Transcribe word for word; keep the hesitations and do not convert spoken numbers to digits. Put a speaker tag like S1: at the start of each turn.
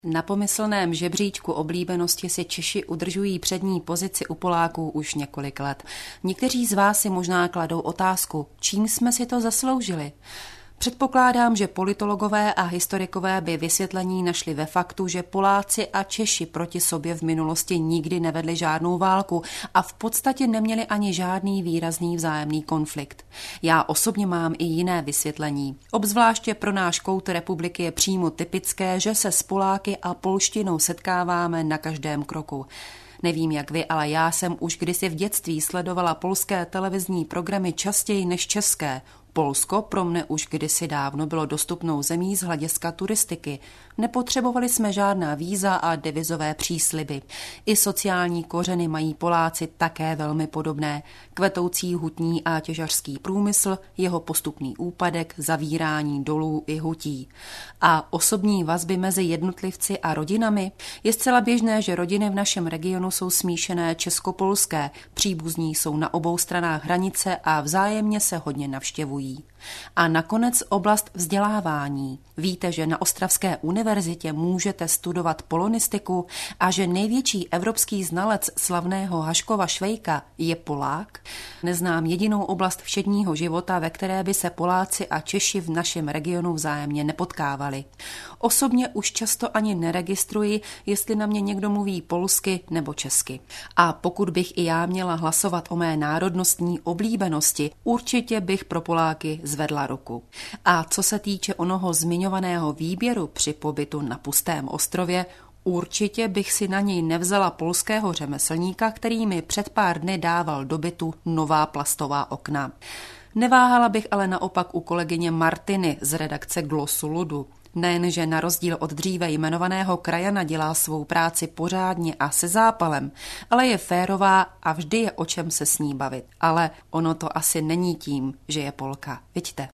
S1: Na pomyslném žebříčku oblíbenosti si Češi udržují přední pozici u Poláků už několik let. Někteří z vás si možná kladou otázku, čím jsme si to zasloužili. Předpokládám, že politologové a historikové by vysvětlení našli ve faktu, že Poláci a Češi proti sobě v minulosti nikdy nevedli žádnou válku a v podstatě neměli ani žádný výrazný vzájemný konflikt. Já osobně mám i jiné vysvětlení. Obzvláště pro náš kout republiky je přímo typické, že se s Poláky a polštinou setkáváme na každém kroku. Nevím jak vy, ale já jsem už kdysi v dětství sledovala polské televizní programy častěji než české. Polsko pro mne už kdysi dávno bylo dostupnou zemí z hlediska turistiky. Nepotřebovali jsme žádná víza a devizové přísliby. I sociální kořeny mají Poláci také velmi podobné. Kvetoucí hutní a těžařský průmysl, jeho postupný úpadek, zavírání dolů i hutí. A osobní vazby mezi jednotlivci a rodinami? Je zcela běžné, že rodiny v našem regionu jsou smíšené českopolské. Příbuzní jsou na obou stranách hranice a vzájemně se hodně navštěvují. A nakonec oblast vzdělávání. Víte, že na Ostravské univerzitě můžete studovat polonistiku a že největší evropský znalec slavného Haškova Švejka je Polák? Neznám jedinou oblast všedního života, ve které by se Poláci a Češi v našem regionu vzájemně nepotkávali. Osobně už často ani neregistruji, jestli na mě někdo mluví polsky nebo česky. A pokud bych i já měla hlasovat o mé národnostní oblíbenosti, určitě bych pro Poláky zvedla ruku. A co se týče onoho zmiňovaného výběru při pobytu na pustém ostrově, určitě bych si na něj nevzala polského řemeslníka, který mi před pár dny dával do bytu nová plastová okna. Neváhala bych ale naopak u kolegyně Martiny z redakce Glosu Ludu. Nejenže na rozdíl od dříve jmenovaného krajana dělá svou práci pořádně a se zápalem, ale je férová a vždy je o čem se s ní bavit. Ale ono to asi není tím, že je Polka. Viďte.